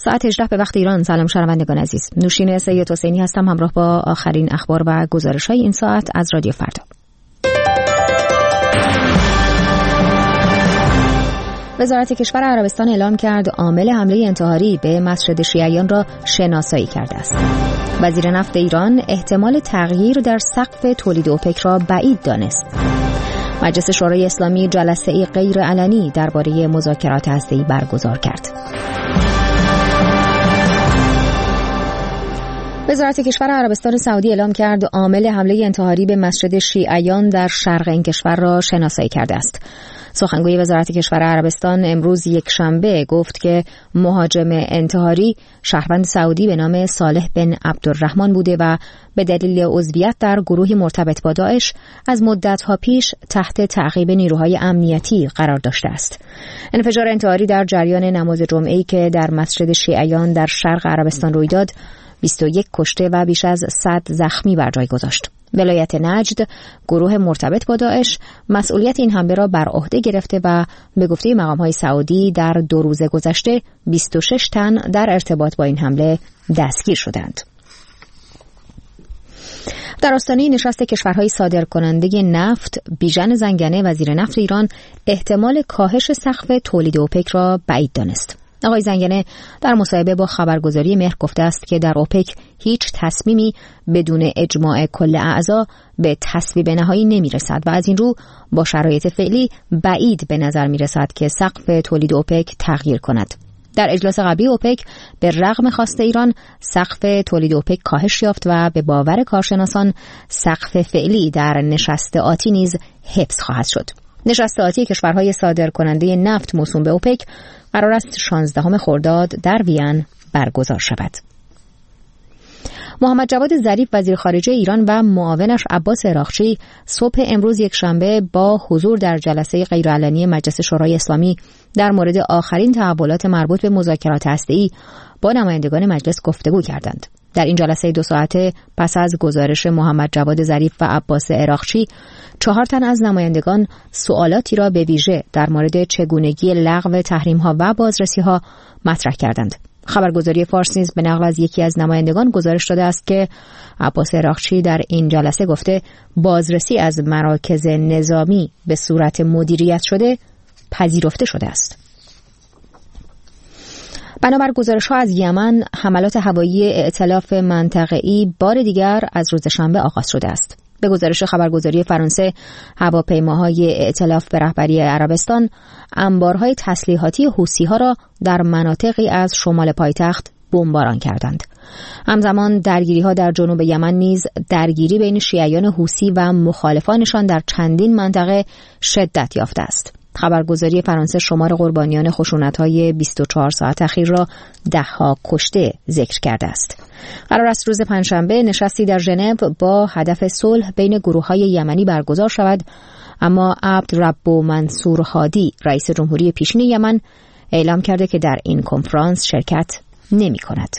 ساعت 18 به وقت ایران. سلام شنوندگان عزیز. نوشین سید حسینی هستم همراه با آخرین اخبار و گزارش‌های این ساعت از رادیو فردا. وزارت کشور عربستان اعلام کرد عامل حمله انتحاری به مسجد شیعیان را شناسایی کرده است. وزیر نفت ایران احتمال تغییر در سقف تولید اوپک را بعید دانست. مجلس شورای اسلامی جلسه‌ای غیر علنی درباره مذاکرات هسته‌ای برگزار کرد. وزارت کشور عربستان سعودی اعلام کرد عامل حمله انتحاری به مسجد شیعیان در شرق این کشور را شناسایی کرده است. سخنگوی وزارت کشور عربستان امروز یکشنبه گفت که مهاجم انتحاری شهروند سعودی به نام صالح بن عبدالرحمن بوده و به دلیل عضویت در گروهی مرتبط با داعش از مدت‌ها پیش تحت تعقیب نیروهای امنیتی قرار داشته است. انفجار انتحاری در جریان نماز جمعه‌ای که در مسجد شیعیان در شرق عربستان روی داد 21 کشته و بیش از 100 زخمی بر جای گذاشت. ولایت نجد گروه مرتبط با داعش مسئولیت این حمله را بر عهده گرفته و به گفته مقام‌های سعودی در 2 روز گذشته 26 تن در ارتباط با این حمله دستگیر شدند. در آستانه نشست کشورهای صادرکننده نفت، بیژن زنگنه وزیر نفت ایران احتمال کاهش سقف تولید اوپک را بعید دانست. آقای زنگنه در مصاحبه با خبرگزاری مهر گفته است که در اوپک هیچ تصمیمی بدون اجماع کل اعضا به تصویب نهایی نمیرسد و از این رو با شرایط فعلی بعید به نظر میرسد که سقف تولید اوپک تغییر کند. در اجلاس قبلی اوپک به رغم خواست ایران سقف تولید اوپک کاهش یافت و به باور کارشناسان سقف فعلی در نشست آتی نیز حفظ خواهد شد. نشست آتی کشورهای صادرکننده نفت موسوم به اوپک قرار است 16 خرداد در وین برگزار شود. محمد جواد ظریف وزیر خارجه ایران و معاونش عباس عراقچی صبح امروز یکشنبه با حضور در جلسه غیرعلنی مجلس شورای اسلامی در مورد آخرین تحولات مربوط به مذاکرات هسته‌ای با نمایندگان مجلس گفتگو کردند. در این جلسه 2 ساعته پس از گزارش محمد جواد ظریف و عباس عراقچی 4 تن از نمایندگان سوالاتی را به ویژه در مورد چگونگی لغو تحریم‌ها و بازرسی‌ها مطرح کردند. خبرگزاری فارس نیز به نقل از یکی از نمایندگان گزارش داده است که عباس عراقچی در این جلسه گفته بازرسی از مراکز نظامی به صورت مدیریت شده پذیرفته شده است. بنابر گزارش‌ها از یمن حملات هوایی ائتلاف منطقه‌ای بار دیگر از روز شنبه آغاز شده است. به گزارش خبرگزاری فرانسه هواپیماهای ائتلاف به رهبری عربستان انبارهای تسلیحاتی حوثی‌ها را در مناطقی از شمال پایتخت بمباران کردند. همزمان درگیری‌ها در جنوب یمن نیز درگیری بین شیعیان حوثی و مخالفانشان در چندین منطقه شدت یافته است. خبرگزاری فرانسه شمار قربانیان خشونت‌های 24 ساعت اخیر را 10 کشته ذکر کرده است. قرار است روز پنجشنبه نشستی در ژنو با هدف صلح بین گروه‌های یمنی برگزار شود، اما عبدربو منصور هادی رئیس جمهوری پیشین یمن اعلام کرده که در این کنفرانس شرکت نمی‌کند.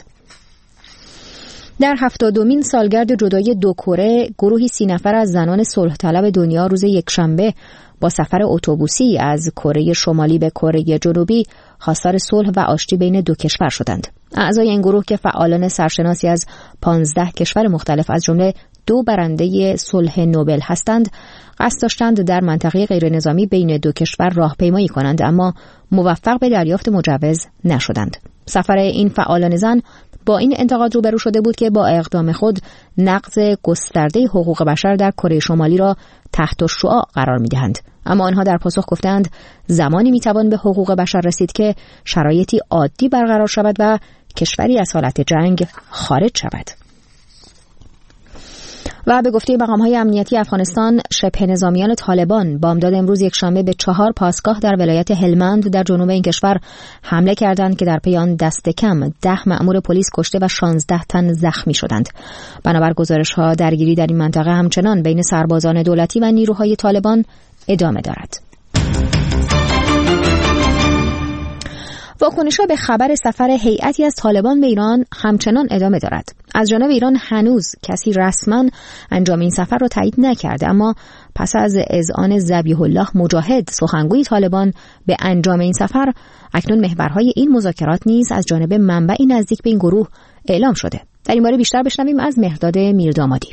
در 70مین سالگرد جدایی 2 کره گروهی 30 نفر از زنان صلح طلب دنیا روز یکشنبه با سفر اتوبوسی از کره شمالی به کره جنوبی خواستار صلح و آشتی بین 2 کشور شدند. اعضای این گروه که فعالان سرشناسی از 15 کشور مختلف از جمله 2 برنده صلح نوبل هستند، قصد داشتند در منطقه غیر نظامی بین 2 کشور راهپیمایی کنند، اما موفق به دریافت مجوز نشدند. سفر این فعالان زن با این انتقاد روبرو شده بود که با اقدام خود نقض گسترده حقوق بشر در کره شمالی را تحت الشعاع قرار می‌دهند. اما آنها در پاسخ گفتند زمانی می‌توان به حقوق بشر رسید که شرایطی عادی برقرار شود و کشوری از حالت جنگ خارج شود. و به گفته مقام‌های امنیتی افغانستان شبه نظامیان طالبان بامداد امروز یکشنبه به 4 پاسگاه در ولایت هلمند در جنوب این کشور حمله کردند که در پی آن دست کم 10 مأمور پلیس کشته و 16 تن زخمی شدند. بنابر گزارش‌ها درگیری در این منطقه همچنان بین سربازان دولتی و نیروهای طالبان ادامه دارد. واکنش‌ها به خبر سفر هیئتی از طالبان به ایران همچنان ادامه دارد. از جانب ایران هنوز کسی رسما انجام این سفر را تایید نکرده، اما پس از اذعان ذبیح الله مجاهد سخنگوی طالبان به انجام این سفر، اکنون محورهای این مذاکرات نیز از جانب منبعی نزدیک به این گروه اعلام شده. در این باره بیشتر بشنویم از مهرداد میردامادی.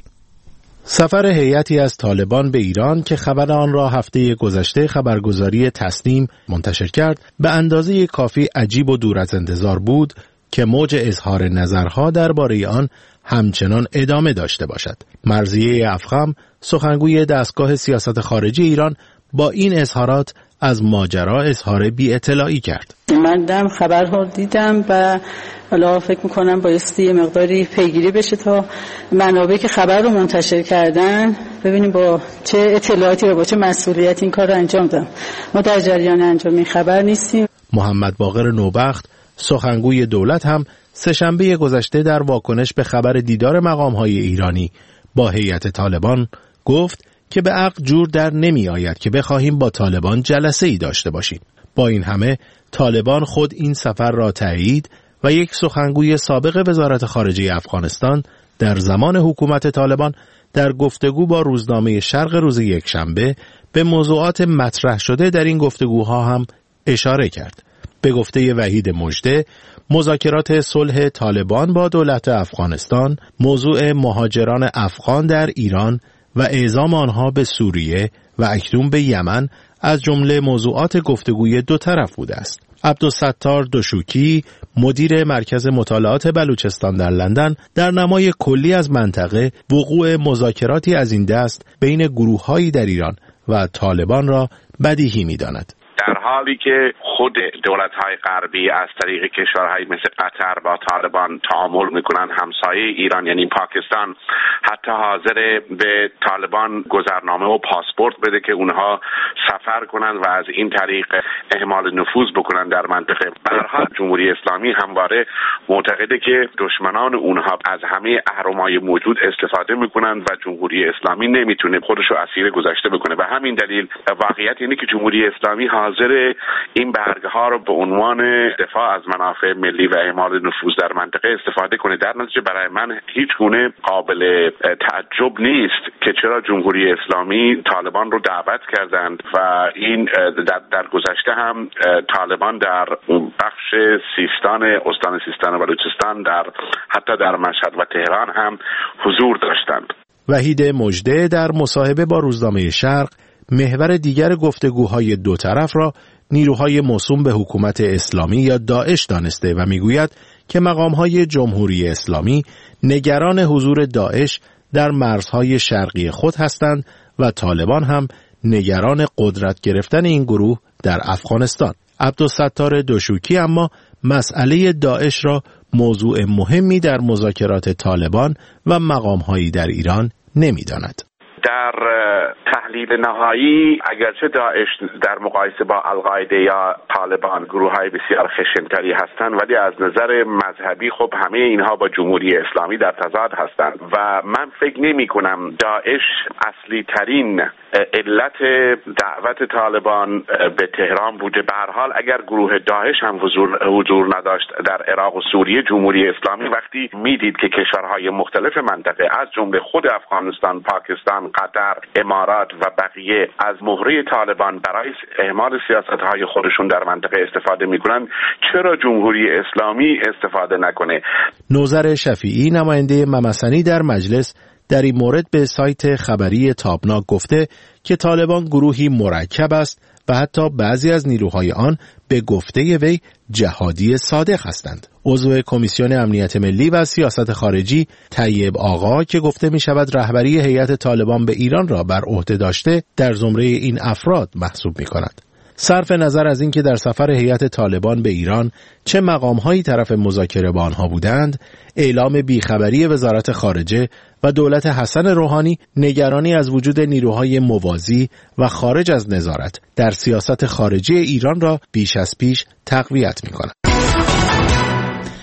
سفر هیئتی از طالبان به ایران که خبر آن را هفته گذشته خبرگزاری تسنیم منتشر کرد، به اندازه کافی عجیب و دور از انتظار بود که موج اظهار نظرها درباره آن همچنان ادامه داشته باشد. مرضیه افخم، سخنگوی دستگاه سیاست خارجی ایران، با این اظهارات از ماجرا اظهار بی‌اطلاعی کرد. من خبرها دیدم و حالا فکر میکنم بایستی یه مقداری پیگیری بشه تا منابعی که خبر رو منتشر کردن ببینیم با چه اطلاعاتی و با چه مسئولیتی این کار رو انجام دادن. ما در جریان انجام این خبر نیستیم. محمد باقر نوبخت، سخنگوی دولت، هم سه‌شنبه گذشته در واکنش به خبر دیدار مقام‌های ایرانی با هیئت طالبان گفت که به عقل جور در نمی آید که بخواهیم با طالبان جلسه ای داشته باشیم. با این همه طالبان خود این سفر را تایید و یک سخنگوی سابق وزارت خارجه افغانستان در زمان حکومت طالبان در گفتگو با روزنامه شرق روز یکشنبه به موضوعات مطرح شده در این گفتگوها هم اشاره کرد. به گفته وحید مژده، مذاکرات صلح طالبان با دولت افغانستان، موضوع مهاجران افغان در ایران و اعزام آنها به سوریه و اکنون به یمن از جمله موضوعات گفتگوی دو طرف بوده است. عبدالستار دشوکی، مدیر مرکز مطالعات بلوچستان در لندن، در نمای کلی از منطقه وقوع مذاکراتی از این دست بین گروه‌هایی در ایران و طالبان را بدیهی می‌داند. در حالی که خود دولت‌های غربی از طریق کشورهای مثل قطر با طالبان تعامل می‌کنند، همسایه ایران یعنی پاکستان حتی حاضر به طالبان گذرنامه و پاسپورت بده که اونها سفر کنند و از این طریق اعمال نفوذ بکنند در منطقه. به هر حال جمهوری اسلامی همواره معتقده که دشمنان اونها از همه اهرم‌های موجود استفاده می‌کنند و جمهوری اسلامی نمیتونه خودش رو اسیر گذشته بکنه. به همین دلیل واقعیت اینه که جمهوری اسلامی حاضر این برگه‌ها رو به عنوان دفاع از منافع ملی و اعمال نفوذ در منطقه استفاده کنه. در نتیجه برای من هیچ گونه قابل تعجب نیست که چرا جمهوری اسلامی طالبان رو دعوت کردند و این در گذشته هم طالبان در بخش سیستان، استان سیستان و بلوچستان، حتی در مشهد و تهران هم حضور داشتند. وحید مژده در مصاحبه با روزنامه شرق محور دیگر گفتگوهای دو طرف را نیروهای موسوم به حکومت اسلامی یا داعش دانسته و میگوید که مقامهای جمهوری اسلامی نگران حضور داعش در مرزهای شرقی خود هستند و طالبان هم نگران قدرت گرفتن این گروه در افغانستان. عبدالستار دشوکی اما مسئله داعش را موضوع مهمی در مذاکرات طالبان و مقامهایی در ایران نمی‌داند. در تحلیل نهایی اگرچه داعش در مقایسه با القاعده یا طالبان گروه‌های بسیار خشن‌تری هستند، ولی از نظر مذهبی خب همه اینها با جمهوری اسلامی در تضاد هستند و من فکر نمی‌کنم داعش اصلی ترین علت دعوت طالبان به تهران بوده. به هر حال اگر گروه داعش هم حضور نداشت در عراق و سوریه، جمهوری اسلامی وقتی میدید که کشورهای مختلف منطقه از جمله خود افغانستان، پاکستان، قطر، امارات و بقیه از مهره طالبان برای اعمال سیاست‌های خودشون در منطقه استفاده می‌کنند، چرا جمهوری اسلامی استفاده نکنه؟ نوذر شفیعی، نماینده ممسنی در مجلس، در این مورد به سایت خبری تابناک گفته که طالبان گروهی مرکب است و حتی بعضی از نیروهای آن به گفته وی جهادی صادق هستند. عضو کمیسیون امنیت ملی و سیاست خارجی طیب آقا که گفته می شود رهبری هیئت طالبان به ایران را بر عهده داشته، در زمره این افراد محسوب می کند. صرف نظر از اینکه در سفر هیئت طالبان به ایران چه مقام‌هایی طرف مذاکره با آنها بودند، اعلام بیخبری وزارت خارجه و دولت حسن روحانی نگرانی از وجود نیروهای موازی و خارج از نظارت در سیاست خارجی ایران را بیش از پیش تقویت می‌کند.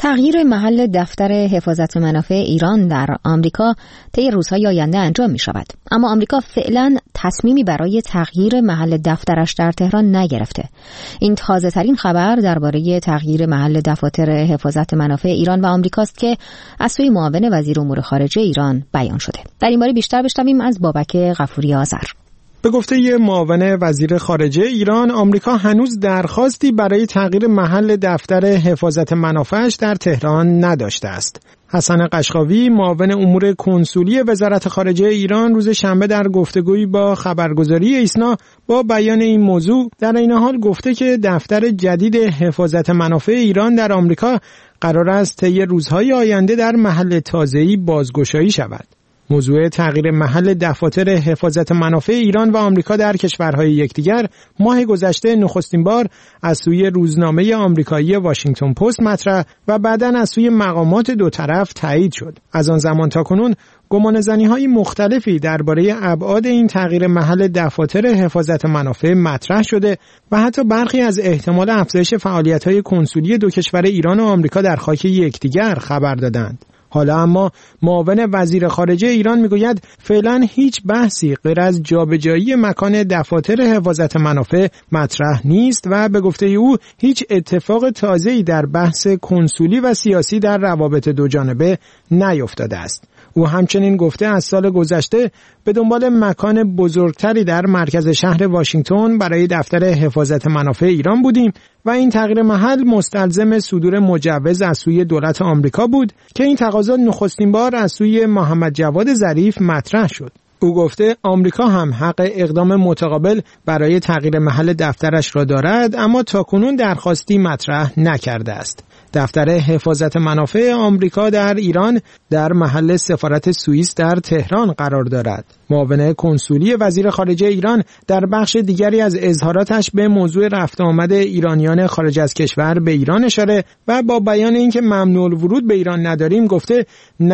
تغییر محل دفتر حفاظت منافع ایران در آمریکا طی روزهای آینده انجام می شود. اما آمریکا فعلا تصمیمی برای تغییر محل دفترش در تهران نگرفته. این تازه ترین خبر درباره تغییر محل دفاتر حفاظت منافع ایران و آمریکاست که از سوی معاون وزیر امور خارجه ایران بیان شده. در این باره بیشتر بشنویم از بابک غفوری آذر. به گفته معاون وزیر خارجه ایران، آمریکا هنوز درخواستی برای تغییر محل دفتر حفاظت منافعش در تهران نداشته است. حسن قشقاوی، معاون امور کنسولی وزارت خارجه ایران، روز شنبه در گفتگویی با خبرگزاری ایسنا با بیان این موضوع در این حال گفته که دفتر جدید حفاظت منافع ایران در آمریکا قرار است طی روزهای آینده در محل تازه‌ای بازگشایی شود. موضوع تغییر محل دفاتر حفاظت منافع ایران و آمریکا در کشورهای یکدیگر ماه گذشته نخستین بار از سوی روزنامه آمریکایی واشنگتن پست مطرح و بعداً از سوی مقامات دو طرف تایید شد. از آن زمان تا کنون گمانه‌زنی‌های مختلفی درباره ابعاد این تغییر محل دفاتر حفاظت منافع مطرح شده و حتی برخی از احتمال افزایش فعالیت‌های کنسولی دو کشور ایران و آمریکا در خاک یکدیگر خبر دادند. حالا اما معاون وزیر خارجه ایران میگوید فعلا هیچ بحثی غیر از جابجایی مکان دفاتر حفاظت منافع مطرح نیست و به گفته او هیچ اتفاق تازه‌ای در بحث کنسولی و سیاسی در روابط دو جانبه نیفتاده است. او همچنین گفته از سال گذشته به دنبال مکان بزرگتری در مرکز شهر واشنگتن برای دفتر حفاظت منافع ایران بودیم و این تغییر محل مستلزم صدور مجوز از سوی دولت آمریکا بود که این تقاضا نخستین بار از سوی محمد جواد ظریف مطرح شد. او گفته آمریکا هم حق اقدام متقابل برای تغییر محل دفترش را دارد، اما تاکنون درخواستی مطرح نکرده است. دفتر حفاظت منافع آمریکا در ایران در محل سفارت سوئیس در تهران قرار دارد. معاون کنسولی وزیر خارجه ایران در بخش دیگری از اظهاراتش به موضوع رفت آمد ایرانیان خارج از کشور به ایران اشاره و با بیان اینکه ممنوع الورود به ایران نداریم گفته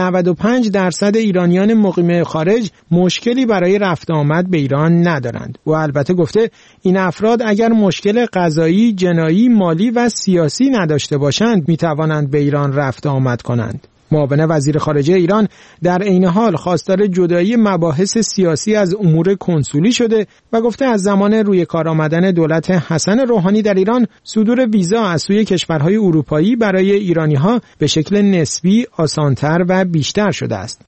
95% ایرانیان مقیم خارج مشکلی برای رفت آمد به ایران ندارند. و البته گفته این افراد اگر مشکل قضایی، جنایی، مالی و سیاسی نداشته باشند می توانند به ایران رفت آمد کنند. معاون وزیر خارجه ایران در عین حال خواستار جدایی مباحث سیاسی از امور کنسولی شده و گفته از زمان روی کار آمدن دولت حسن روحانی در ایران صدور ویزا از سوی کشورهای اروپایی برای ایرانی‌ها به شکل نسبی آسان‌تر و بیشتر شده است.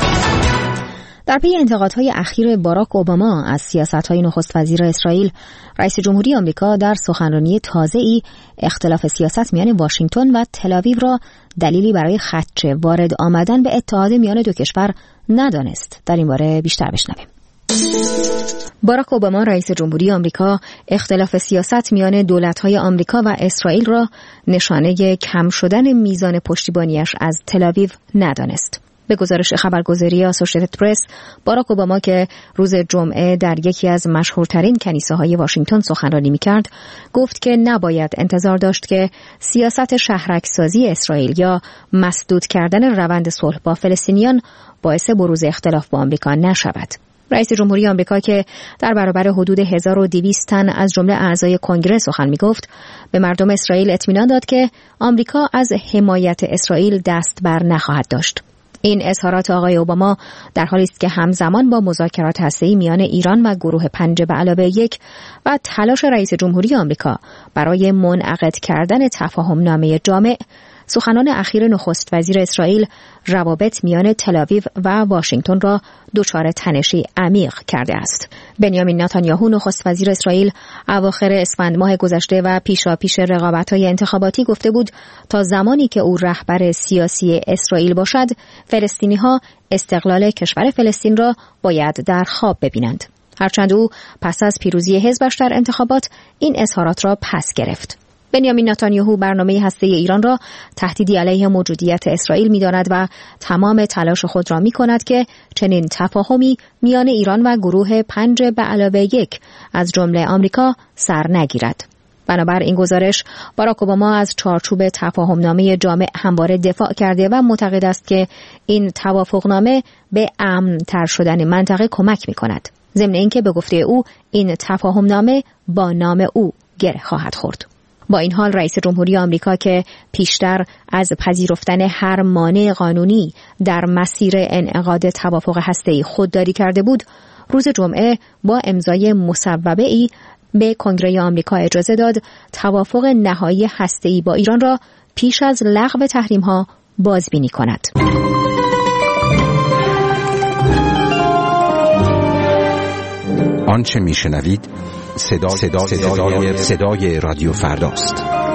در پی انتقادهای اخیر باراک اوباما از سیاست‌های نخست وزیر اسرائیل، رئیس جمهوری آمریکا در سخنرانی تازه‌ای اختلاف سیاست میان واشنگتن و تل‌آویو را دلیلی برای خدشه وارد آمدن به اتحاد میان دو کشور ندانست. در این باره بیشتر بشنویم. باراک اوباما رئیس جمهوری آمریکا اختلاف سیاست میان دولت‌های آمریکا و اسرائیل را نشانه کم شدن میزان پشتیبانیش از تل‌آویو ندانست. به گزارش خبرگزاری آسوشیتد پرس، باراک اوباما که روز جمعه در یکی از مشهورترین کنیسه‌های واشنگتن سخنرانی می‌کرد، گفت که نباید انتظار داشت که سیاست شهرک‌سازی اسرائیل یا مسدود کردن روند صلح با فلسطینیان باعث بروز اختلاف با آمریکا نشود. رئیس جمهوری آمریکا که در برابر حدود 1200 تن از جمله اعضای کنگره سخن می‌گفت، به مردم اسرائیل اطمینان داد که آمریکا از حمایت اسرائیل دست بر نخواهد داشت. این اظهارات آقای اوباما در حالی است که همزمان با مذاکرات هسته‌ای میان ایران و گروه 5+1 و تلاش رئیس جمهوری آمریکا برای منعقد کردن تفاهم‌نامه جامع، سخنان اخیر نخست وزیر اسرائیل روابط میان تل‌آویو و واشنگتن را دچار تنشی عمیق کرده است. بنیامین نتانیاهو نخست وزیر اسرائیل اواخر اسفند ماه گذشته و پیشاپیش رقابت‌های انتخاباتی گفته بود تا زمانی که او رهبر سیاسی اسرائیل باشد، فلسطینی‌ها استقلال کشور فلسطین را باید در خواب ببینند. هرچند او پس از پیروزی حزبش در انتخابات این اظهارات را پس گرفت. بنیامین نتانیاهو برنامه هسته‌ای ایران را تهدیدی علیه موجودیت اسرائیل می‌داند و تمام تلاش خود را می‌کند که چنین تفاهمی میان ایران و گروه 5+1 از جمله آمریکا سر نگیرد. بنابر این گزارش، باراک اوباما از چارچوب تفاهمنامه جامع همواره دفاع کرده و معتقد است که این توافقنامه به امن‌تر شدن منطقه کمک می‌کند. ضمن اینکه به گفته او این تفاهمنامه با نام او گره خواهد خورد. با این حال رئیس جمهوری آمریکا که پیشتر از پذیرفتن هر مانع قانونی در مسیر انعقاد توافق هسته‌ای خودداری کرده بود، روز جمعه با امضای مصوبه‌ای به کنگره آمریکا اجازه داد توافق نهایی هسته‌ای با ایران را پیش از لغو تحریم‌ها بازبینی کند. آنچه میشنوید صدای رادیو فرداست.